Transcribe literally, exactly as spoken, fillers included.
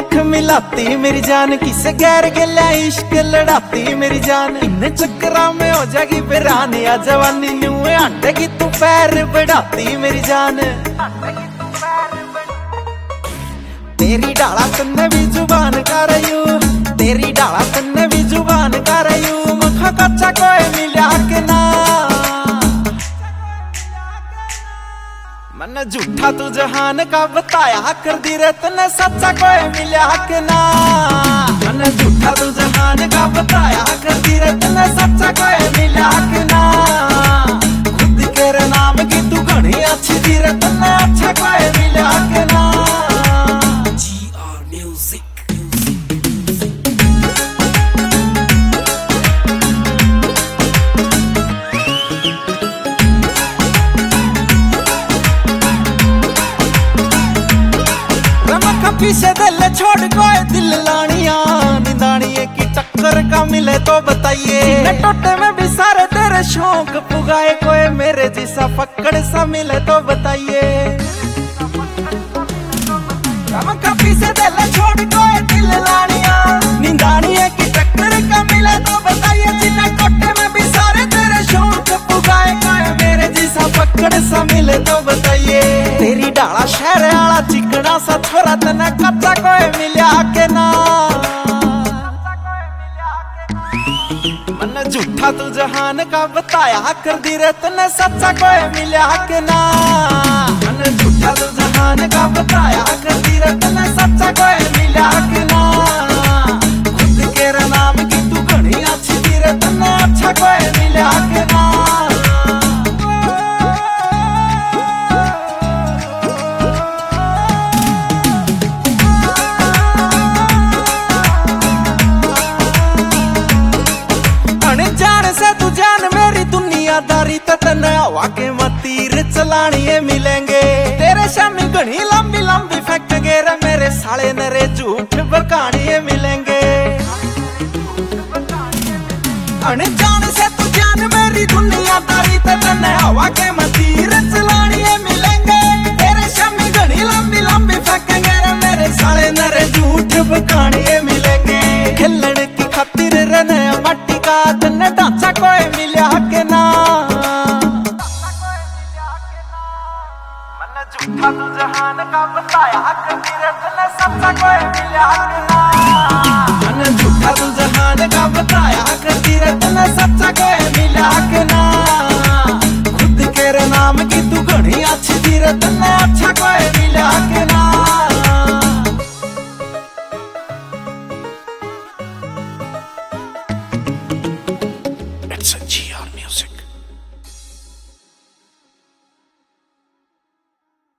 अख मिलाती मेरी जान, किसे गैर गिला इश्क लड़ाती मेरी जान। इन चक्करा में हो जाएगी बेरानी, आ जवानी न्यू आंटे की तू पैर बढ़ाती मेरी जान। तेरी डाला तन्ने भी जुबान कर रही, तेरी डाला तन्ने भी जुबान कर रही। मखा कच्चा कोई मिला के ना, मैंने झूठा तू जहान का बताया कर दी रे तने सच्चा कोई मिला के ना। मैंने झूठा तू जहान का बताया कर दी रे तने सच्चा कोई मिला के ना। खुद के रे नाम की तू घनी अच्छी दी रे तने अच्छा कोई मिला के ना। पीछे दिल छोड़ कोई दिल लानिया, निदानिए की टक्कर का मिले तो बताइए। टोटे में भी सारे तेरे शौक पुगाए, कोई मेरे जैसा पकड़ सा मिले तो बताइए। पीछे दिल छोड़ कोई दिल लानिया, निदानिए की टक्कर का मिले तो बताइए। जिन्हें टोटे में भी सारे तेरे शौक पुगाए, कोई मेरे जैसा पकड़ सा मिले तो बताइए। तेरी डाला शहर आला चिकना सा छोरा तने कच्चा कोई मिला के ना। मैंने झूठा तू जहान का बताया कर दी रे तने सच्चा कोई मिला के ना। मैंने झूठा तू जहान का बताया कर दी रे तने सच्चा कोई मिला के ना। खुद के रे नाम की तू घनी अच्छी दी रे तने अच्छा कोई मिला के ना। दुनियादारी तने हवा के मतीर चलानिए मिलेंगे। तेरे शामी घनी लंबी लंबी फेंकेंगे रे मेरे साले नरे झूठ बकानिए मिलेंगे। अनजान से तू जान मेरी दुनियादारी तने हवा के मतीर चलानिए मिलेंगे। तेरे शामी घनी लंबी लंबी फेंकेंगे रे मेरे साले नरे झूठ बकानिए मिलेंगे। खिलने की खातिर रहने मट्टी का तने ढांचा कोई मिला के ना। मैंने झूठा तू जहान का बताया कर दी रे तने सच्चा कोई मिला के ना। मैंने झूठा तू जहान का बताया कर दी रे तने सच्चा कोई मिला के ना। खुद के रे नाम की तू घनी अच्छी दी रे तने अच्छा कोई